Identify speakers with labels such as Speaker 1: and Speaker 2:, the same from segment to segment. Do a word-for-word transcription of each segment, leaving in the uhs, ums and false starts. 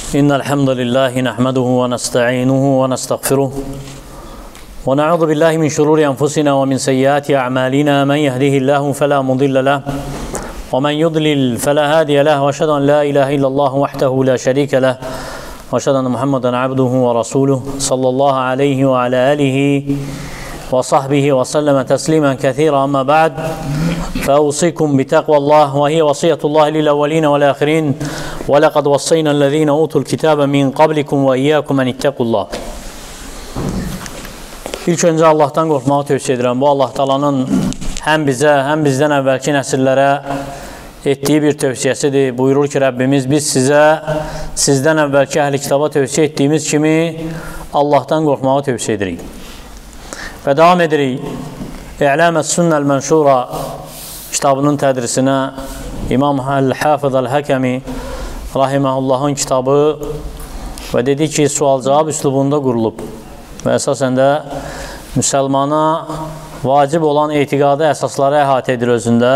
Speaker 1: إن الحمد لله نحمده ونستعينه ونستغفره ونعوذ بالله من شرور أنفسنا ومن سيئات أعمالنا من يهده الله فلا مضل له ومن يضلل فلا هادي له وأشهد أن لا إله إلا الله وحده لا شريك له وأشهد أن محمدا عبده ورسوله صلى الله عليه وعلى آله وصحبه وسلم تسليما كثيرا. أما بعد فأوصيكم بتقوى الله وهي وصية الله للأولين والآخرين ولقد وصينا الذين أوتوا الكتاب من قبلكم وإياكم أن اتقوا الله. İlk öncə Allahdan qorxmağı tövsiyə edirəm. Bu Allah Taala'nın həm bizə, həm bizdən əvvəlki nəsillərə etdiyi bir tövsiyəsidir. Buyurur ki, Rəbbimiz biz sizə, sizdən əvvəlki əhl-i kitaba tövsiyə etdiyimiz kimi Allahdan qorxmağı tövsiyə edirik. Və davam edirik. İ'ləməs sünnəl mənşura kitabının tədrisinə İmam Əl-Hafız Əl-Həkəmi Rahiməhullahın kitabı və dedi ki, sual-cavab üslubunda qurulub və əsasən də müsəlmana vacib olan etiqadı əsasları əhatə edir özündə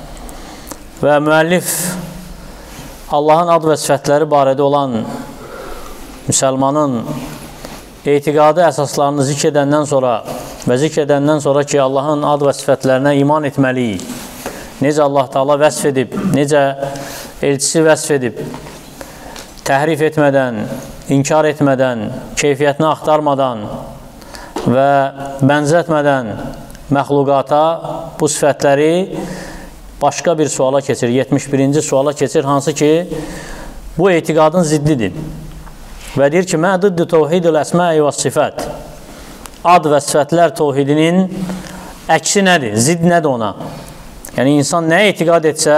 Speaker 1: və müəllif Allahın ad və sifətləri barədə olan müsəlmanın etiqadı əsaslarını zikr edəndən sonra və zikr edəndən sonra ki, Allahın ad və sifətlərinə iman etməliyik. Necə Allah Taala vəsf edib, necə elçisi vəsf edib, təhrif etmədən, inkar etmədən, keyfiyyətini axtarmadan və bənzətmədən məxluqata bu sifətləri başqa bir suala keçir, yetmiş birinci suala keçir, hansı ki, bu etiqadın ziddidir. Və deyir ki, mə dıddı təvhidül əsmai və sifət. Ad və sifətlər təvhidinin əksi nədir? Zidd nədir ona? Yəni, insan nəyə etiqad etsə,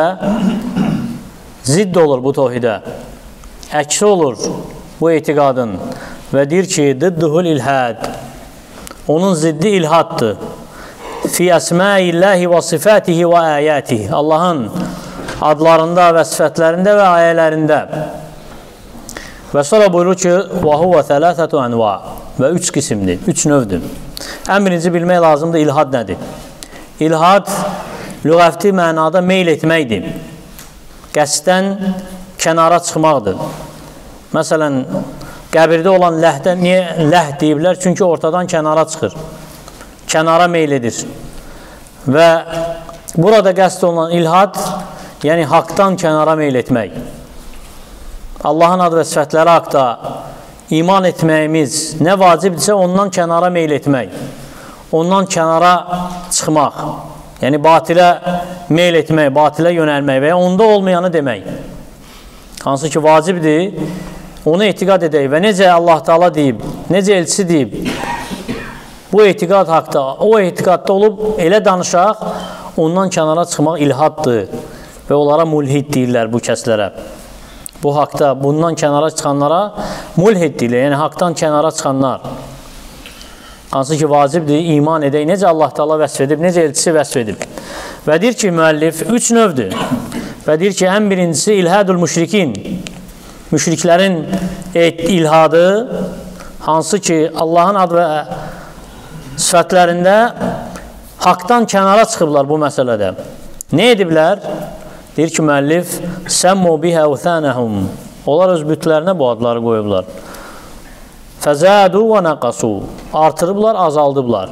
Speaker 1: zidd olur bu təvhidə. Əksi olur bu etiqadın. Və deyir ki, dıddıhul ilhad. Onun ziddi ilhaddır. Fi əsmaillahi və sifətihi və əyətihi. Allahın adlarında və sifətlərində və ayələrində. Və sonra buyurur ki, və huvə thələthətü ənva. Və üç qisimdir, üç növdür. Ən birinci bilmək lazımdır, ilhad nədir? İlhad, lüğəvti mənada meyl etməkdir. Qəsdən kənara çıxmaqdır. Məsələn, qəbirdə olan ləhdə niyə ləh deyiblər? Çünki ortadan kənara çıxır. Kənara meyl edir. Və burada qəsd olunan ilhad, yəni haqdan kənara meyl etmək. Allahın adı və sifətləri haqda iman etməyimiz nə vacibdirsə, ondan kənara meyl etmək. Ondan kənara çıxmaq. Yəni, batilə meyl etmək, batilə yönəlmək və ya onda olmayanı demək. Hansı ki, vacibdir, onu etiqad edək və necə Allah Taala deyib, necə elçisi deyib, bu etiqad haqda, o etiqadda olub elə danışaq, ondan kənara çıxmaq ilhaddır və onlara mulhid deyirlər bu kəslərə. Bu haqda, bundan kənara çıxanlara mulhid deyirlər, yəni haqdan kənara çıxanlar. Hansı ki, vacibdir, iman edək, necə Allah Taala vəsf edib, necə elçisi vəsf edib. Və deyir ki, müəllif, üç növdür. Və deyir ki, ən birincisi ilhadul müşrikin. Müşriklərin ilhadı, hansı ki, Allahın ad və sifətlərində haqdan kənara çıxıblar bu məsələdə. Nə ediblər? Deyir ki, müəllif, səmmu bihə uthənəhum. Onlar öz bütlərinə bu adları qoyublar. Fəzədu və nəqasu. Artırıblar, azaldıblar.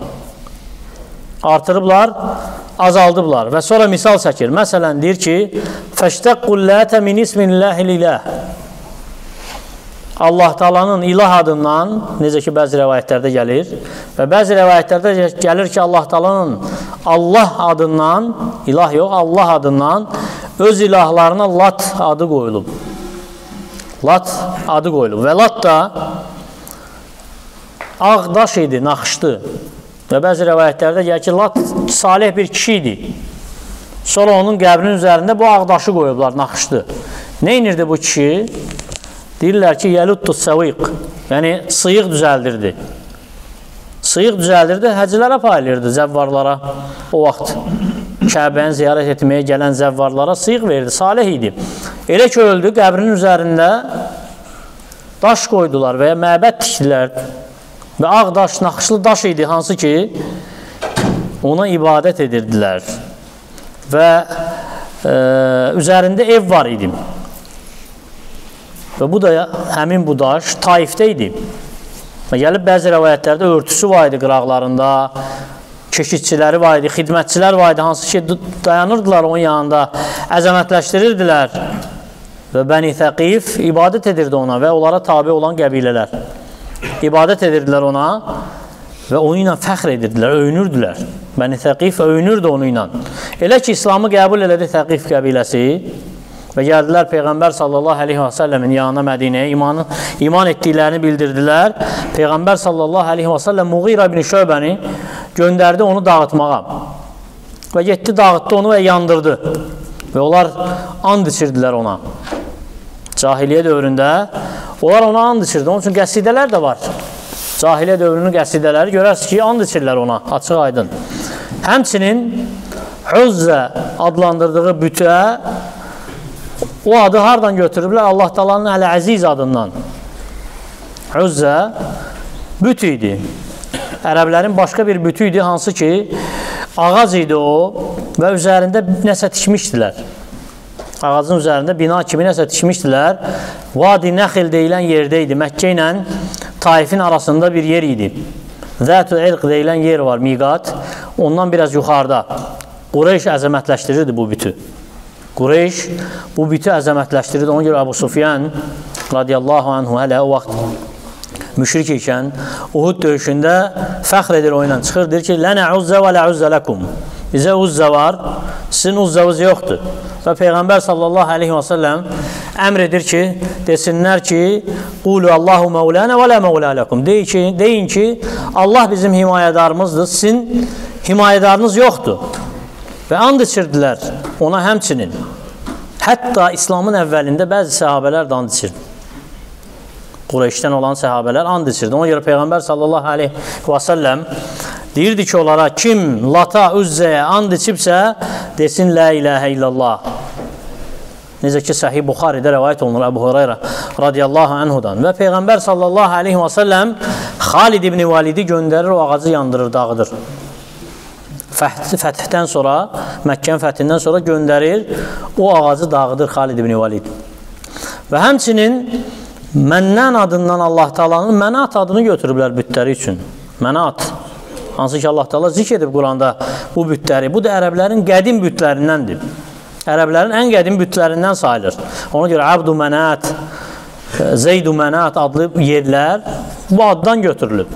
Speaker 1: Artırıblar, azaldıblar. Və sonra misal çəkir. Məsələn, deyir ki, fəştəqqullətə min ismillahil iləh. Allah Taalanın ilah adından, necə ki, bəzi rəvayətlərdə gəlir və bəzi rəvayətlərdə gəlir ki, Allah Taalanın Allah adından, ilah yox, Allah adından öz ilahlarına Lat adı qoyulub. Lat adı qoyulub. Və Lat da ağ daş idi, naxışdı. Və bəzi rəvayətlərdə gəlir ki, Lat salih bir kişi idi. Sonra onun qəbrinin üzərində bu ağ daşı qoyublar, naxışdı. Nə inirdi bu kişi? Deyirlər ki, yəluttu səviq. Yəni, sıyıq düzəldirdi. Sıyıq düzəldirdi, həclərə paylayırdı zəvvarlara. O vaxt Kəbəni ziyarət etməyə gələn zəvvarlara sıyıq verdi, salih idi. Elə ki, öldü, qəbrinin üzərində daş qoydular və ya məbəd tikdilər. Və ağ daş, naxışlı daş idi, hansı ki, ona ibadət edirdilər. Və e, üzərində ev var idi. Və bu da həmin bu daş Taifdə idi. Gəlib bəzi rəvayətlərdə örtüsü var idi qıraqlarında, keşikçiləri var idi, xidmətçilər var idi, hansı ki dayanırdılar onun yanında, əzəmətləşdirirdilər. Və Bəni Təqif ibadət edirdi ona və onlara tabi olan qəbilələr. İbadət edirdilər ona və onu ilə fəxr edirdilər, öyünürdülər. Bəni Təqif öyünürdü onu ilə. Elə ki, İslamı qəbul elədi Təqif qəbiləsi və gəldilər Peyğəmbər sallallahu aleyhi və səlləmin yanına Mədinəyə iman, iman etdiklərini bildirdilər. Peyğəmbər sallallahu aleyhi və səlləm Muğira ibn Şöbəni göndərdi onu dağıtmağa və getdi dağıtdı onu və yandırdı və onlar and içirdilər ona. Cahiliyyə dövründə onlar ona and içirdi. Onun üçün qəsidələr də var. Cahiliyyə dövrünün qəsidələri görərsiniz ki, and içirlər ona, açıq aydın. Həmçinin Uzzə adlandırdığı bütə o adı hardan götürüblər? Allah Taala'nın Əl-Əziz adından. Uzzə büt idi. Ərəblərin başqa bir bütü idi, hansı ki ağac idi o və üzərində nəsə tikmişdilər. Ağacın üzərində bina kimi nəsə tikmişdilər. Vadi Nəxil deyilən yerdə idi. Məkkə ilə Taifin arasında bir yer idi. Zət-ü İrq deyilən yer var, miqat. Ondan biraz yuxarıda. Qureyş əzəmətləşdirirdi bu bütü. Qureyş bu bütü əzəmətləşdirirdi. Ona görə Əbu Sufyan radiyallahu anhu hələ o vaxt müşrik ikən Uhud döyüşündə fəxr edir o ilə çıxır. Deyir ki, lənə uzzə və lə uzzə ləkum. Bizə uzzə var, sizin uzzəvız yoxdur. Və Peyğəmbər sallallahu aleyhi və səlləm əmr edir ki, desinlər ki, qulu Allahu məulənə və lə məulə ləkum. Deyin ki, deyin ki, Allah bizim himayədarımızdır, sizin himayədarınız yoxdur. Və and içirdilər ona həmçinin. Hətta İslamın əvvəlində bəzi səhabələr də and içirdi. Qureyşdən olan səhabələr and içirdi. Ona görə Peyğəmbər sallallahu aleyhi və səlləm deyirdi ki, onlara kim Lata, Üzzəyə and içibsə, desin la ilahə illallah. Necə ki, Səhih Buxaridə rəvayət olunur Əbu Hüreyrə radiyallahu anhudan. Və Peyğəmbər sallallahu aleyhi və səlləm Xalid ibn Validi göndərir, o ağacı yandırır, dağıdır. Fəthdən sonra, Məkkənin fəthindən sonra göndərir, o ağacı dağıdır Xalid ibn Valid. Və həmçinin Mənnən adından Allah Taala'nın Mənat adını götürüblər bütləri üçün. Mənat. Hansı ki, Allah Taala zikr edib Quranda bu bütləri. Bu da ərəblərin qədim bütlərindəndir. Ərəblərin ən qədim bütlərindən sayılır. Ona görə Abdu Mənat, Zeydu Mənat adlı yerlər bu addan götürülüb.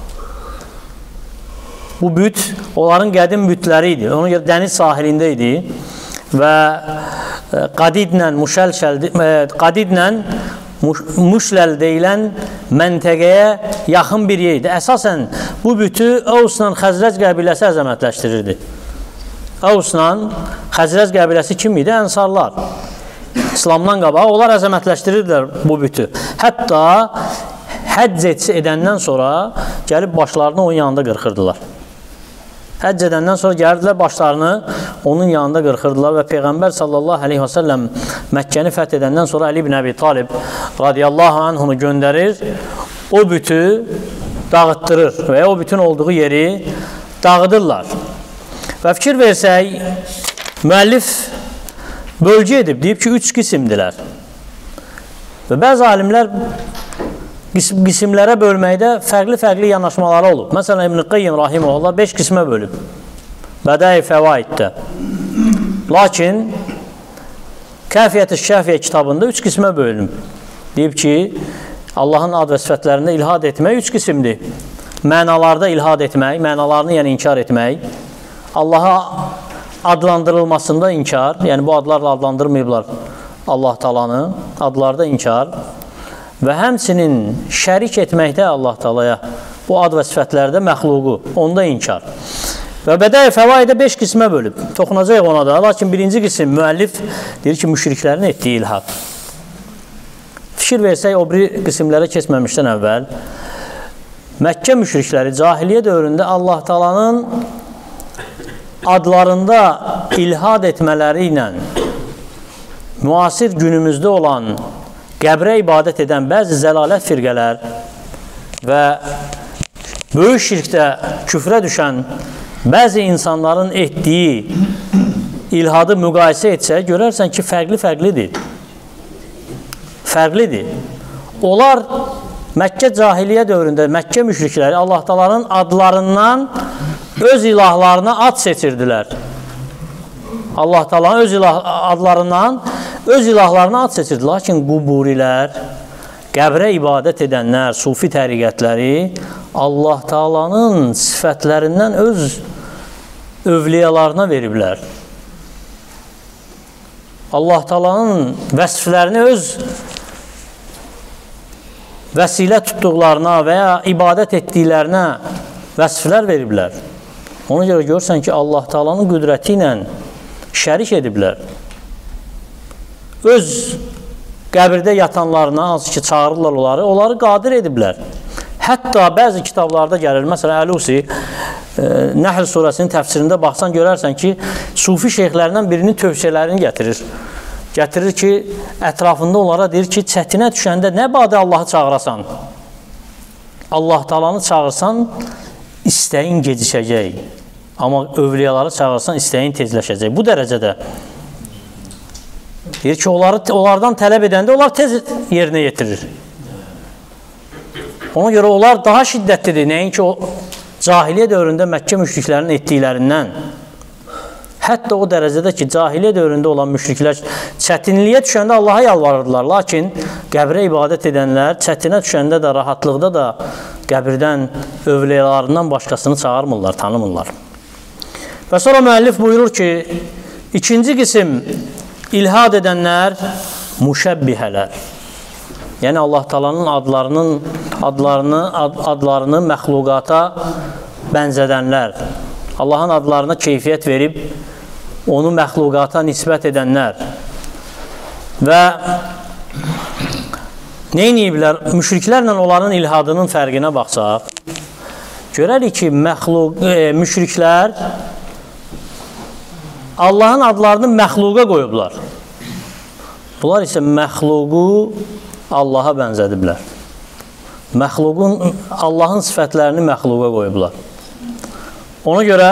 Speaker 1: Bu büt onların qədim bütləri idi. Ona görə dəniz sahilində idi və qadidlə müşəlşəl qadidlə Muşləl deyilən məntəqəyə yaxın bir yer idi. Əsasən bu bütü Əvslə Xəzrəc qəbiləsi əzəmətləşdirirdi. Əvslə Xəzrəc qəbiləsi kim idi? Ənsarlar. İslamdan qabaq onlar əzəmətləşdirirdilər bu bütü. Hətta həcc edəndən sonra gəlib başlarını onun yanında qırxırdılar. Həcc edəndən sonra gəldilər, başlarını onun yanında qırxırdılar və Peyğəmbər sallallahu aleyhi və səlləm Məkkəni fəth edəndən sonra Əli ibn Əbi Talib radiyallahu anhunu göndərir, o bütü dağıtdırır və o bütün olduğu yeri dağıdırlar. Və fikir versək, müəllif bölgə edib, deyib ki, üç qisimdilər. Və bəzi alimlər qisimlərə bölməkdə fərqli-fərqli yanaşmaları olub. Məsələn, İbn Qayyim rahimehullah beş qismə bölüb. Bədai Fəvaiddə. Lakin Kəfiyyət-i Şəfiyyə kitabında üç qismə bölünüb. Deyib ki, Allahın ad və sifətlərində ilhad etmək üç qismdir. Mənalarda ilhad etmək, mənalarını yəni inkar etmək, Allaha adlandırılmasında inkar, yəni bu adlarla adlandırmayıblar Allah Taala'nı, adlarda inkar və həmçinin şərik etməkdə Allah Taala'ya bu ad və sifətlərdə məxluqu, onda inkar. Və Bədai Fəvaidə beş qismə bölüb. Toxunacaq ona da. Lakin birinci qism müəllif deyir ki, müşriklərin etdiyi ilhad. Fikir versək, o bir qismlərə keçməmişdən əvvəl Məkkə müşrikləri cahiliyyə dövründə Allah Taala'nın adlarında ilhad etmələri ilə müasir günümüzdə olan qəbrə ibadət edən bəzi zəlalət firqələr və böyük şirkdə küfrə düşən bəzi insanların etdiyi ilhadı müqayisə etsək, görərsən ki, fərqli-fərqlidir. fərqlidir. Onlar Məkkə cahiliyyə dövründə Məkkə müşrikləri Allah Taala'nın adlarından öz ilahlarına ad seçirdilər. Allah Taala'nın öz ilah adlarından öz ilahlarına ad seçirdilər. Lakin quburilər, qəbrə ibadət edənlər, sufi təriqətləri Allah Taala'nın sifətlərindən öz övliyalarına veriblər. Allah Taala'nın vəsflərini öz vəsilə tutduqlarına və ya ibadət etdiklərinə vəsflər veriblər. Ona görə görürsən ki, Allah Taala'nın qüdrəti ilə şərik ediblər. Öz qəbirdə yatanlarına, hansı ki, çağırırlar onları, onları qadir ediblər. Hətta bəzi kitablarda gəlir, məsələn, Əlusi, e, Nəhl surəsinin təfsirində baxsan, görərsən ki, sufi şeyxlərindən birinin tövsiyələrini gətirir. Gətirir ki, ətrafında onlara deyir ki, çətinə düşəndə nə badə Allahı çağırasan, Allah Taala'nı çağırsan, istəyin gecişəcək. Amma övliyaları çağırsan, istəyin tezləşəcək. Bu dərəcədə deyir ki, onları, onlardan tələb edəndə onlar tez yerinə yetirir. Ona görə onlar daha şiddətlidir. Nəinki o cahiliyyə dövründə Məkkə müşriklərinin etdiklərindən. Hətta o dərəcədə ki, cahiliyyə dövründə olan müşriklər çətinliyə düşəndə Allaha yalvarırdılar. Lakin qəbrə ibadət edənlər çətinə düşəndə də, rahatlıqda da qəbirdən, övliyalarından başqasını çağırmırlar, tanımırlar. Və sonra müəllif buyurur ki, ikinci qism ilhad edənlər müşəbbihələr. Yəni Allah Taala'nın adlarının adlarını ad, adlarını məxluqata bənzədənlər. Allahın adlarına keyfiyyət verib onu məxluqata nisbət edənlər. Və nə ediblər? Müşriklərlə onların ilhadının fərqinə baxsaq, görərik ki, məxluq e, müşriklər Allahın adlarını məxluqa qoyublar. Bunlar isə məxluqu Allaha bənzədiblər. Məxluqun, Allahın sifətlərini məxluqa qoyublar. Ona görə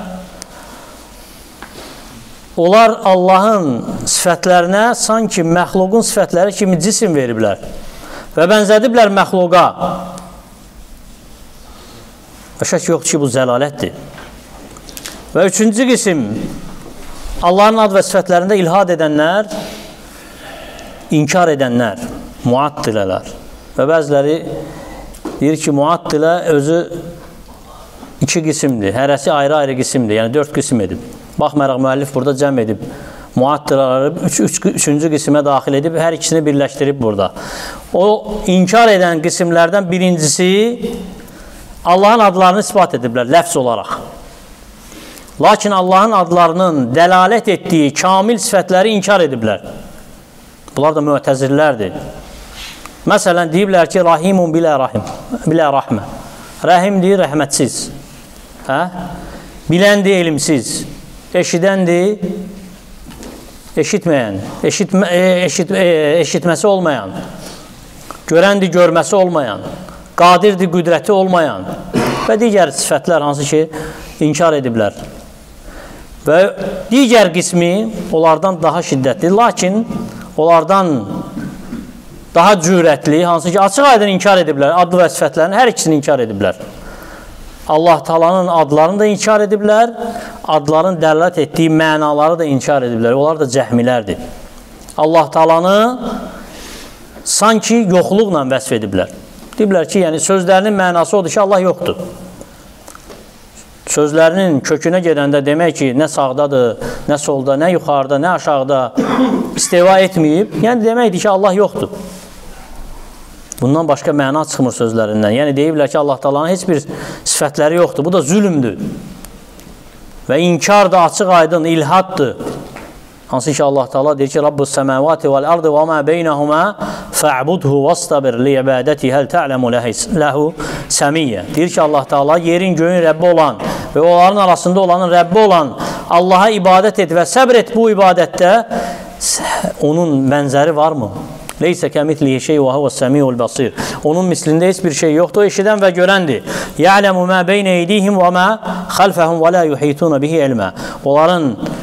Speaker 1: onlar Allahın sifətlərinə sanki məxluqun sifətləri kimi cisim veriblər və bənzədiblər məxluqa. Və şək yoxdur ki, bu zəlalətdir. Və üçüncü qism, Allahın ad və sifətlərində ilhad edənlər, inkar edənlər, muattilələr. Və bəziləri deyir ki, muattilə özü iki qismdir, hərəsi ayrı-ayrı qismdir, yəni dörd qism edib. Baxmayaraq, müəllif burada cəm edib, muattilələri üç, üç, üçüncü qismə daxil edib, hər ikisini birləşdirib burada. O, inkar edən qismlərdən birincisi, Allahın adlarını ispat ediblər, ləfz olaraq. Lakin Allahın adlarının dəlalət etdiyi kamil sifətləri inkar ediblər. Bunlar da müətəzillərdir. Məsələn, deyiblər ki, rahimun bilə rahim, bilə rahmə. Rəhimdir, rəhmətsiz. Hə? Biləndir, elmsiz. Eşidəndir, eşitməyən. Eşitmə, eşit, eşitməsi olmayan. Görəndir, görməsi olmayan. Qadirdir, qüdrəti olmayan. Və digər sifətlər hansı ki, inkar ediblər. Və digər qismi onlardan daha şiddətli, lakin onlardan daha cürətli, hansı ki, açıq aydın inkar ediblər, adlı və sifətlərini hər ikisini inkar ediblər. Allah Taala'nın adlarını da inkar ediblər, adların dəlalət etdiyi mənaları da inkar ediblər. Onlar da cəhmilərdir. Allah Taala'nı sanki yoxluqla vəsf ediblər. Deyiblər ki, yəni sözlərinin mənası odur ki, Allah yoxdur. Sözlərinin kökünə gedəndə demək ki, nə sağdadır, nə solda, nə yuxarıda, nə aşağıda istiva etməyib, yəni deməkdir ki, Allah yoxdur. Bundan başqa məna çıxmır sözlərindən. Yəni deyiblər ki, Allah Taala'nın heç bir sifətləri yoxdur. Bu da zülümdür. Və inkar da açıq aydın, ilhaddır. Hansı ki, Allah Taala deyir ki, Rabbus semavati vel ardı və ma beynəhumə fa'budhu vastabir li ibadati hal ta'lamu lahu samiyyə. Deyir ki, Allah Taala yerin göyün Rəbbi olan və onların arasında olanın Rəbbi olan Allaha ibadət et və səbr et bu ibadətdə. Onun bənzəri varmı? Leysə kəmitlihi şey və huvəs səmiul basir. Onun mislində heç bir şey yoxdur, o eşidən və görəndir. Ya'lemu ma beynə eydihim və ma xalfəhum və la yuhituna bihi ilmə. Onların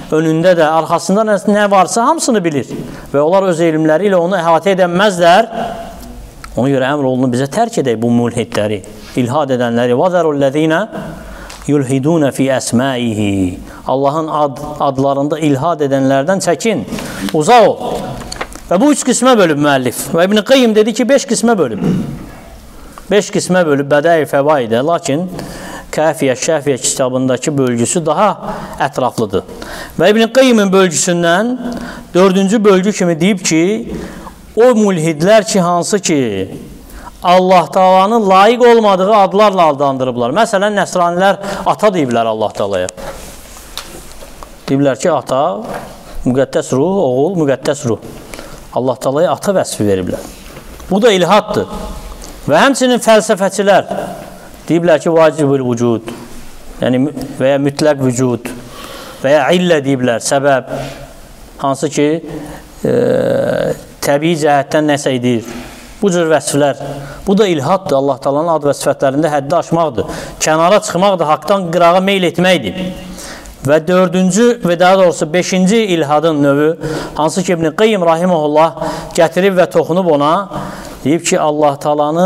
Speaker 1: önündə də, arxasında nə varsa hamısını bilir. Və onlar öz elmləri ilə onu əhatə edəməzlər. Ona görə əmr olunur bizə tərk edək bu mulhidləri, ilhad edənləri. وَذَرُ yulhiduna fi əsmaihi. Allahın ad, adlarında ilhad edənlərdən çəkin, uzaq ol. Və bu üç qismə bölüb müəllif. Və İbn Qayyim dedi ki, beş qismə bölüb. Beş qismə bölüb Bədai Fəvaidə, lakin Kəfiyyə Şəfiyyə kitabındakı bölgüsü daha ətraflıdır. Və İbn Qayyimin bölgüsündən dördüncü bölgü kimi deyib ki, o mulhidlər ki, hansı ki, Allah Taala'nın layiq olmadığı adlarla adlandırıblar. Məsələn, nəsranilər ata deyiblər Allah Taala'ya. Deyiblər ki, ata, müqəddəs ruh, oğul, müqəddəs ruh. Allah Taala'ya ata vəsfi veriblər. Bu da ilhaddır. Və həmçinin fəlsəfəçilər deyiblər ki, vacibül vücud, yəni və ya mütləq vücud və ya illə deyiblər, səbəb, hansı ki, e, təbii cəhətdən nəsə edir. Bu cür vəsflər, bu da ilhaddır. Allah Taala'nın ad və sifətlərində həddi aşmaqdır. Kənara çıxmaqdır, haqdan qırağa meyl etməkdir. Və dördüncü və daha doğrusu beşinci ilhadın növü, hansı ki İbn Qayyim rahimehullah gətirib və toxunub ona, deyib ki, Allah Taala'nı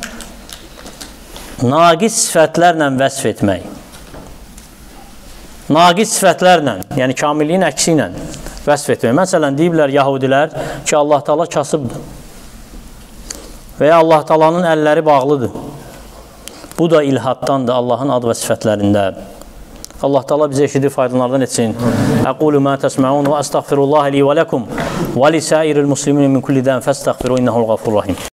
Speaker 1: naqis sifətlərlə vəsf etmək. Naqis sifətlərlə, yəni kamilliyin əksi ilə vəsf etmək. Məsələn, deyiblər yahudilər ki, Allah Taala kasıbdır. Və ya Allah Taala'nın əlləri bağlıdır. Bu da ilhaddandır Allahın ad və sifətlərində. Allah Taala bizə eşidib faydalardan etsin. Aqulu ma tasma'un və əstəğfirullah li və lakum və li sairil muslimin min kulli zəm fəstəğfiru innehu'l-ğafurur rahim.